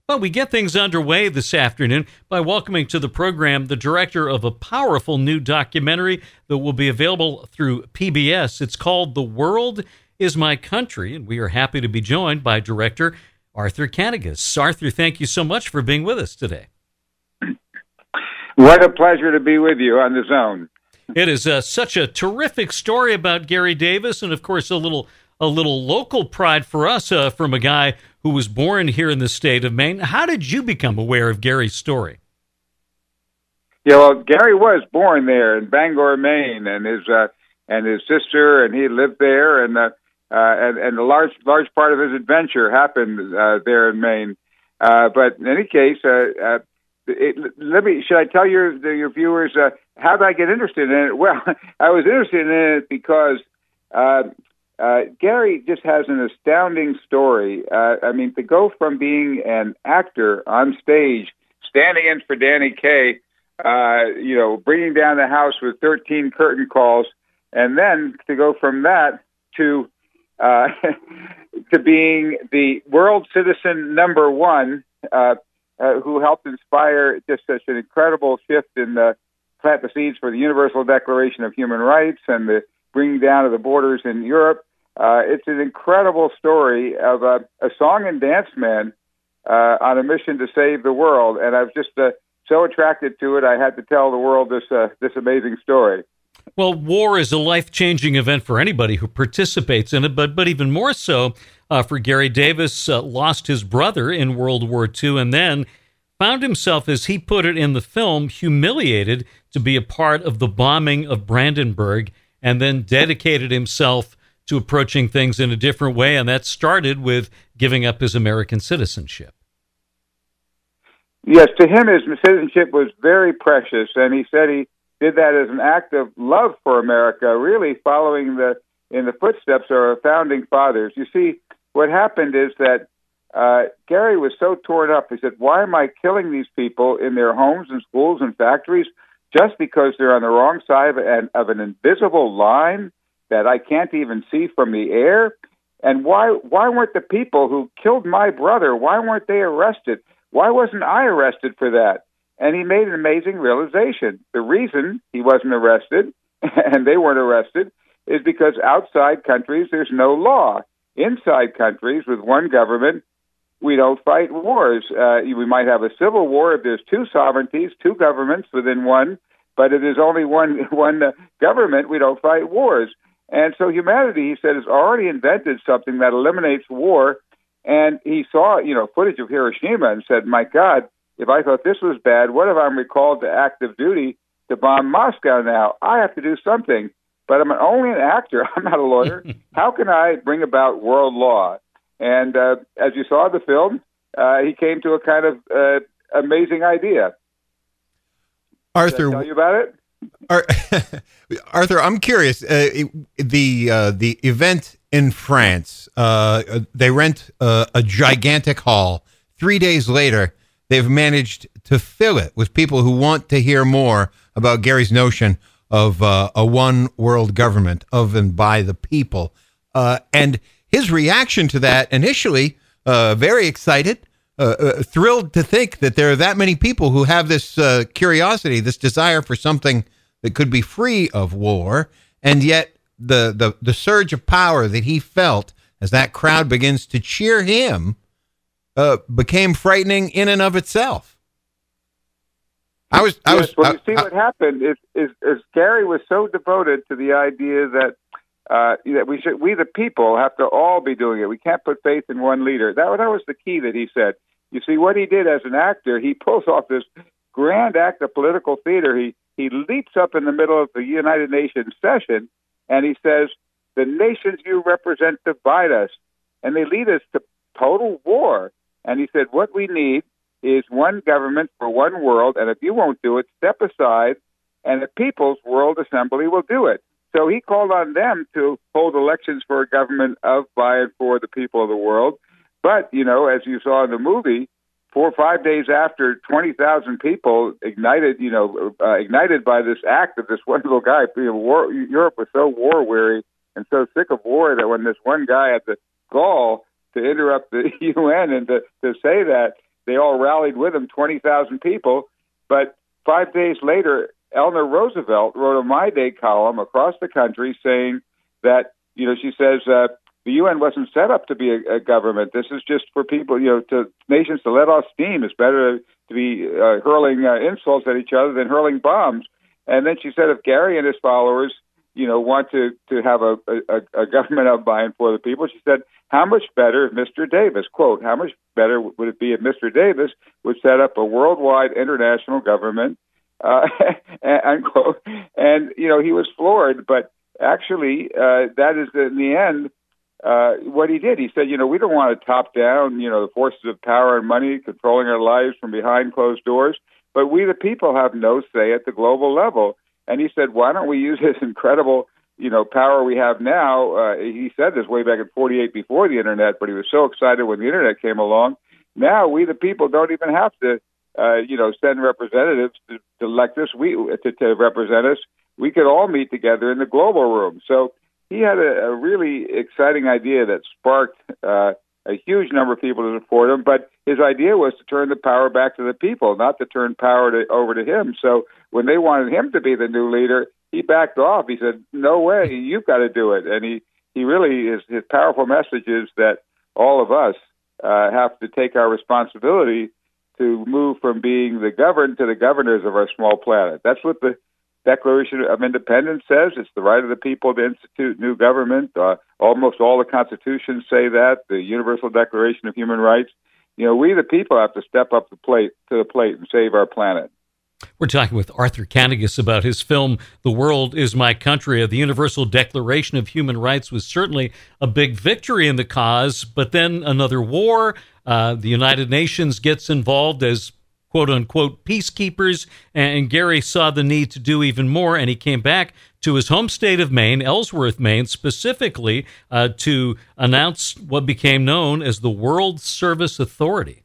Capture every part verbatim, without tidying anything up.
Well, we get things underway this afternoon by welcoming to the program the director of a powerful new documentary that will be available through P B S. It's called The World Is My Country, and we are happy to be joined by director Arthur Kanigis. Arthur, thank you so much for being with us today. What a pleasure to be with you on The Zone. It is uh, such a terrific story about Gary Davis, and of course a little a little local pride for us uh, from a guy who was born here in the state of Maine. How did you become aware of Gary's story? Yeah, well, Gary was born there in Bangor, Maine, and his uh, and his sister, and he lived there, and uh, uh, and, and a large large part of his adventure happened uh, there in Maine. Uh, but in any case, uh, uh, it, let me. Should I tell your your viewers uh, how did I get interested in it? Well, I was interested in it because. Uh, Uh, Gary just has an astounding story. Uh, I mean, to go from being an actor on stage, standing in for Danny Kaye, uh, you know, bringing down the house with thirteen curtain calls, and then to go from that to uh, to being the world citizen number one, uh, uh, who helped inspire just such an incredible shift in the plant the seeds for the Universal Declaration of Human Rights and the bringing down of the borders in Europe. Uh, it's an incredible story of a, a song and dance man uh, on a mission to save the world, and I was just uh, so attracted to it. I had to tell the world this uh, this amazing story. Well, war is a life-changing event for anybody who participates in it, but but even more so uh, for Gary Davis. Uh, lost his brother in World War Two, and then found himself, as he put it in the film, humiliated to be a part of the bombing of Brandenburg, and then dedicated himself to approaching things in a different way, and that started with giving up his American citizenship. Yes, to him, his citizenship was very precious, and he said he did that as an act of love for America, really following the in the footsteps of our founding fathers. You see, what happened is that uh, Gary was so torn up. He said, why am I killing these people in their homes and schools and factories just because they're on the wrong side of an, of an invisible line that I can't even see from the air? And why why weren't the people who killed my brother, why weren't they arrested? Why wasn't I arrested for that? And he made an amazing realization. The reason he wasn't arrested, and they weren't arrested, is because outside countries there's no law. Inside countries with one government, we don't fight wars. Uh, we might have a civil war if there's two sovereignties, two governments within one, but if there's only one, one uh, government, we don't fight wars. And so humanity, he said, has already invented something that eliminates war. And he saw, you know, footage of Hiroshima and said, my God, if I thought this was bad, what if I'm recalled to active duty to bomb Moscow now? I have to do something. But I'm only an actor. I'm not a lawyer. How can I bring about world law? And uh, as you saw in the film, uh, he came to a kind of uh, amazing idea. Arthur, Did I tell you about it? Arthur, I'm curious. Uh, the uh, the event in France, uh, they rent uh, a gigantic hall. Three days later, they've managed to fill it with people who want to hear more about Gary's notion of uh, a one world government of and by the people. Uh, and his reaction to that initially, uh, very excited. Uh, uh, thrilled to think that there are that many people who have this uh, curiosity, this desire for something that could be free of war, and yet the, the the surge of power that he felt as that crowd begins to cheer him uh, became frightening in and of itself. I was, I yes, was. well, I, you see, I, what happened is, is, is Gary was so devoted to the idea that uh, that we should, we the people, have to all be doing it. We can't put faith in one leader. That that was the key that he said. You see, what he did as an actor, he pulls off this grand act of political theater. He he leaps up in the middle of the United Nations session, and he says, "The nations you represent divide us, and they lead us to total war." And he said, "What we need is one government for one world, and if you won't do it, step aside, and the People's World Assembly will do it." So he called on them to hold elections for a government of, by, and for the people of the world. But, you know, as you saw in the movie, four or five days after twenty thousand people ignited, you know, uh, ignited by this act of this one little guy, you know, war, Europe was so war-weary and so sick of war that when this one guy had the gall to interrupt the U N and to, to say that, they all rallied with him, twenty thousand people. But five days later, Eleanor Roosevelt wrote a My Day column across the country saying that, you know, she says uh, the U N wasn't set up to be a, a government. This is just for people, you know, to nations to let off steam. It's better to be uh, hurling uh, insults at each other than hurling bombs. And then she said if Gary and his followers, you know, want to, to have a, a, a government of by and for the people, she said, how much better if Mister Davis, quote, how much better would it be if Mister Davis would set up a worldwide international government, uh, unquote. And, you know, he was floored, but actually uh, that is in the end uh, what he did. He said, you know, we don't want to top down, you know, the forces of power and money controlling our lives from behind closed doors, but we the people have no say at the global level. And he said, why don't we use this incredible, you know, power we have now? Uh, he said this way back in forty-eight before the Internet, but he was so excited when the Internet came along. Now we, the people, don't even have to, uh, you know, send representatives to, to elect us, we, to, to represent us. We could all meet together in the global room. So he had a, a really exciting idea that sparked uh, a huge number of people to support him. But his idea was to turn the power back to the people, not to turn power to, over to him. So when they wanted him to be the new leader, he backed off. He said, no way, you've got to do it. And he, he really, his, his powerful message is that all of us uh, have to take our responsibility to move from being the governed to the governors of our small planet. That's what the Declaration of Independence says. It's the right of the people to institute new government. Uh, almost all the constitutions say that, the Universal Declaration of Human Rights. You know, we the people have to step up the plate to the plate and save our planet. We're talking with Arthur Kanigis about his film, The World Is My Country. The Universal Declaration of Human Rights was certainly a big victory in the cause, but then another war. Uh, the United Nations gets involved as quote-unquote peacekeepers, and Gary saw the need to do even more, and he came back to his home state of Maine, Ellsworth, Maine, specifically uh, to announce what became known as the World Service Authority.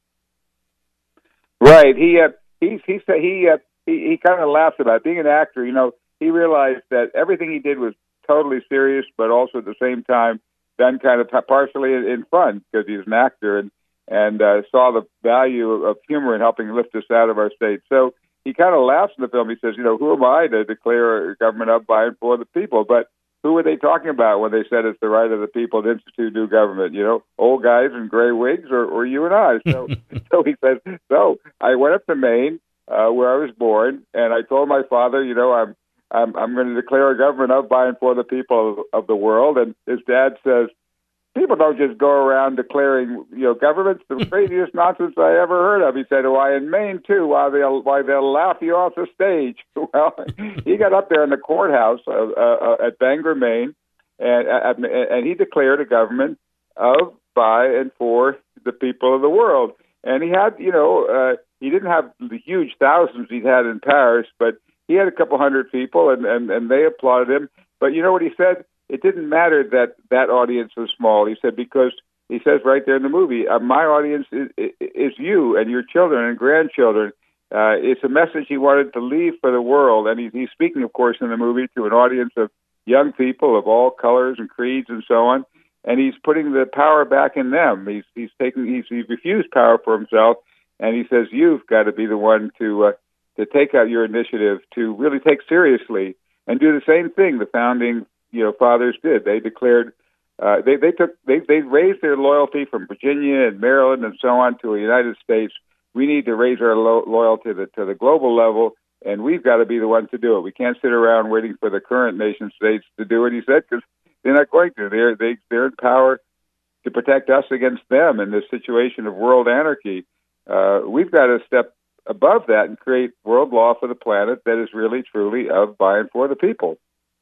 Right. He uh, he he said he uh, he, he kind of laughs about it. Being an actor. You know, he realized that everything he did was totally serious, but also at the same time done kind of partially in fun because he's an actor, and and uh, saw the value of humor in helping lift us out of our state. So he kind of laughs in the film. He says, you know, who am I to declare a government of, by, and for the people? But who were they talking about when they said it's the right of the people to institute new government? You know, old guys in gray wigs, or, or you and I. So, so he says, so I went up to Maine, uh, where I was born, and I told my father, you know, I'm I'm, I'm going to declare a government of, by, and for the people of, of the world. And his dad says, people don't just go around declaring, you know, government's the craziest nonsense I ever heard of. He said, why, in Maine, too, why they'll, why they'll laugh you off the stage. Well, he got up there in the courthouse uh, uh, at Bangor, Maine, and, uh, and he declared a government of, by, and for the people of the world. And he had, you know, uh, he didn't have the huge thousands he'd had in Paris, but he had a couple hundred people, and, and, and they applauded him. But you know what he said? It didn't matter that that audience was small. He said, because he says right there in the movie, uh, my audience is, is you and your children and grandchildren. Uh, it's a message he wanted to leave for the world. And he, he's speaking, of course, in the movie to an audience of young people of all colors and creeds and so on. And he's putting the power back in them. He's he's taking he's, he's refused power for himself. And he says, you've got to be the one to uh, to take out your initiative, to really take seriously and do the same thing the founding you know, fathers did. They declared, uh, they they took they they raised their loyalty from Virginia and Maryland and so on to the United States. We need to raise our lo- loyalty to the, to the global level, and we've got to be the ones to do it. We can't sit around waiting for the current nation states to do it. He said, because they're not going to. They're they they're in power to protect us against them in this situation of world anarchy. Uh, we've got to step above that and create world law for the planet that is really truly of, by, and for the people.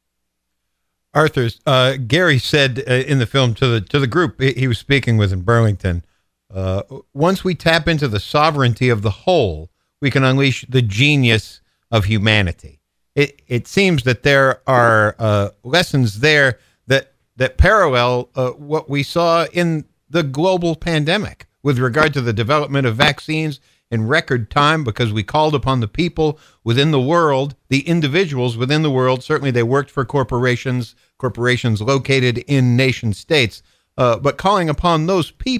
Arthur, uh, Gary said uh, in the film to the to the group he, he was speaking with in Burlington, uh, once we tap into the sovereignty of the whole, we can unleash the genius of humanity. It it seems that there are uh, lessons there that that parallel uh, what we saw in the global pandemic with regard to the development of vaccines in record time, because we called upon the people within the world, the individuals within the world. Certainly they worked for corporations, corporations located in nation states, uh, but calling upon those people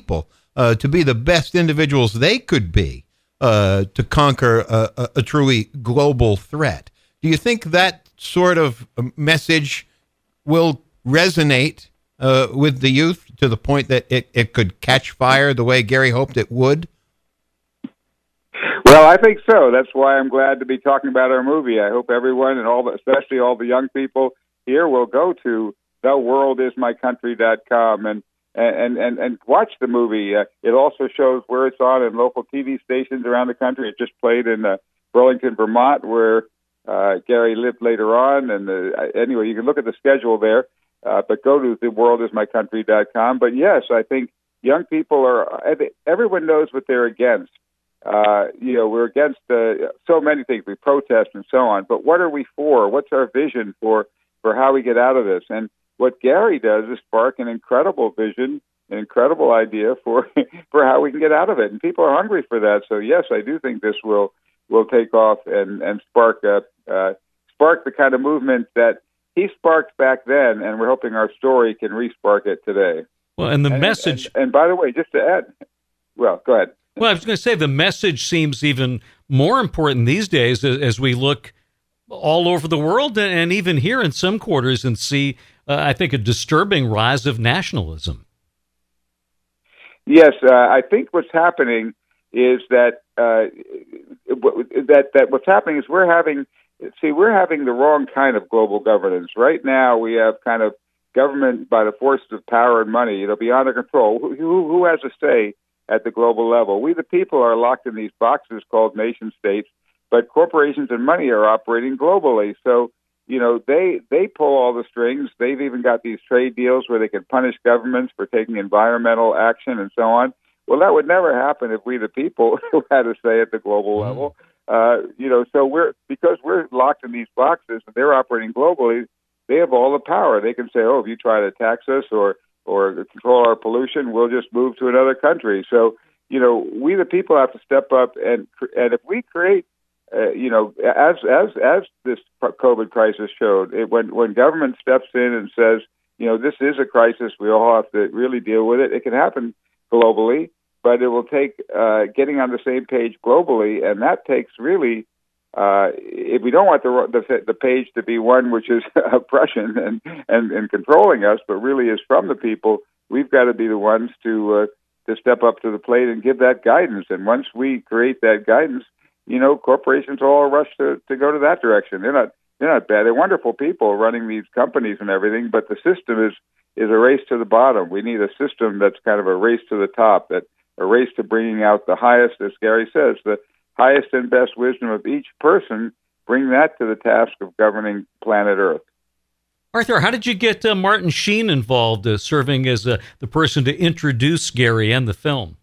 uh, to be the best individuals they could be uh, to conquer a, a, a truly global threat. Do you think that sort of message will resonate uh, with the youth to the point that it, it could catch fire the way Gary hoped it would? Well, I think so. That's why I'm glad to be talking about our movie. I hope everyone, and all, the, especially all the young people here, will go to the world is my country dot com and and and and watch the movie. Uh, it also shows where it's on in local T V stations around the country. It just played in uh, Burlington, Vermont, where uh, Gary lived later on. And uh, anyway, you can look at the schedule there. Uh, but go to the world is my country dot com. But yes, I think young people are. Everyone knows what they're against. Uh, you know, we're against uh, so many things. We protest and so on. But what are we for? What's our vision for for how we get out of this? And what Gary does is spark an incredible vision, an incredible idea for for how we can get out of it. And people are hungry for that. So yes, I do think this will will take off and and spark uh, uh, spark the kind of movement that he sparked back then. And we're hoping our story can re-spark it today. Well, and the and, message. And, and by the way, just to add, well, go ahead. Well, I was going to say the message seems even more important these days as, as we look all over the world and even here in some quarters and see, uh, I think, a disturbing rise of nationalism. Yes, uh, I think what's happening is that uh, that that what's happening is we're having see we're having the wrong kind of global governance right now. We have kind of government by the forces of power and money, you know, beyond our control. Who, who has a say at the global level? We, the people, are locked in these boxes called nation states, but corporations and money are operating globally. So, you know, they they pull all the strings. They've even got these trade deals where they can punish governments for taking environmental action and so on. Well, that would never happen if we, the people, had a say at the global mm-hmm. level. Uh, you know, so we're because we're locked in these boxes and they're operating globally. They have all the power. They can say, "Oh, if you try to tax us or or control our pollution, we'll just move to another country." So, you know, we the people have to step up, and and if we create, uh, you know, as as as this COVID crisis showed, it, when when government steps in and says, you know, this is a crisis, we all have to really deal with it. It can happen globally, but it will take uh, getting on the same page globally, and that takes really. Uh, if we don't want the, the the page to be one which is oppression and, and, and controlling us, but really is from the people, we've got to be the ones to uh, to step up to the plate and give that guidance. And once we create that guidance, you know, corporations all rush to, to go to that direction. They're not they're not bad. They're wonderful people running these companies and everything, but the system is is a race to the bottom. We need a system that's kind of a race to the top, that a race to bringing out the highest, as Gary says, the highest and best wisdom of each person, bring that to the task of governing planet Earth. Arthur, how did you get uh, Martin Sheen involved, uh, serving as uh, the person to introduce Gary and the film?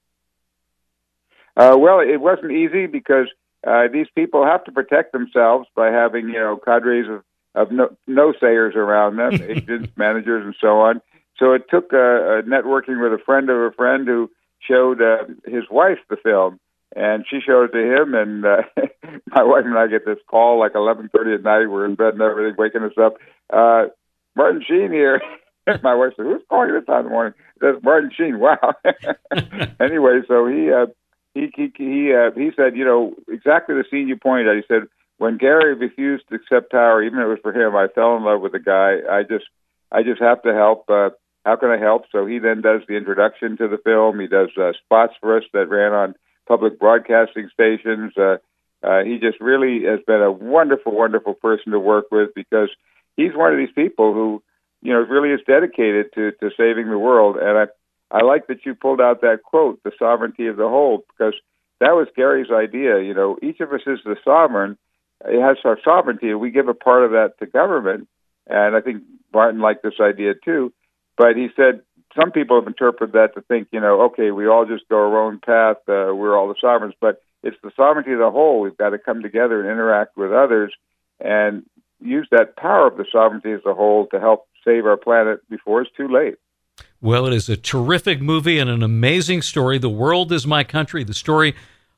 Uh, well, it wasn't easy because uh, these people have to protect themselves by having, you know, cadres of, of no, no-sayers around them, agents, managers, and so on. So it took uh, uh, networking with a friend of a friend who showed uh, his wife the film. And she showed it to him, and uh, my wife and I get this call like eleven thirty at night. We're in bed and everything, waking us up. Uh, Martin Sheen here. My wife said, "Who's calling you this time in the morning?" That's Martin Sheen. Wow. Anyway, so he uh, he he he, uh, he said, you know, exactly the scene you pointed at. He said, when Gary refused to accept power, even if it was for him, I fell in love with the guy. I just I just have to help. Uh, how can I help? So he then does the introduction to the film. He does uh, spots for us that ran on public broadcasting stations. Uh, uh, he just really has been a wonderful, wonderful person to work with because he's one of these people who, you know, really is dedicated to, to saving the world. And I, I like that you pulled out that quote, the sovereignty of the whole, because that was Gary's idea. You know, each of us is the sovereign. It has our sovereignty, and we give a part of that to government. And I think Martin liked this idea too. But he said, some people have interpreted that to think, you know, okay, we all just go our own path, uh, we're all the sovereigns, but it's the sovereignty of the whole. We've got to come together and interact with others and use that power of the sovereignty as a whole to help save our planet before it's too late. Well, it is a terrific movie and an amazing story. The World is My Country, the story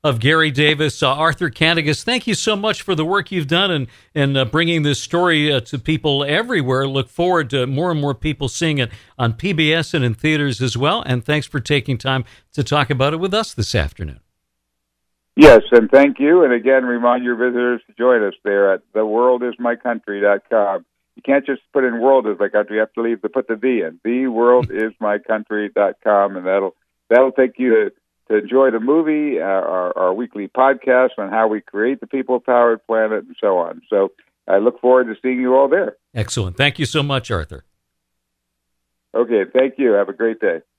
of Gary Davis. Uh, Arthur Kantogus, thank you so much for the work you've done and, and uh, bringing this story uh, to people everywhere. Look forward to more and more people seeing it on P B S and in theaters as well. And thanks for taking time to talk about it with us this afternoon. Yes, and thank you. And again, remind your visitors to join us there at the world is my country dot com. You can't just put in world is my country. You have to leave to put the V in. the world is my country dot com, and that'll that'll take you to, to enjoy the movie, uh, our, our weekly podcast on how we create the people-powered planet, and so on. So I look forward to seeing you all there. Excellent. Thank you so much, Arthur. Okay, thank you. Have a great day.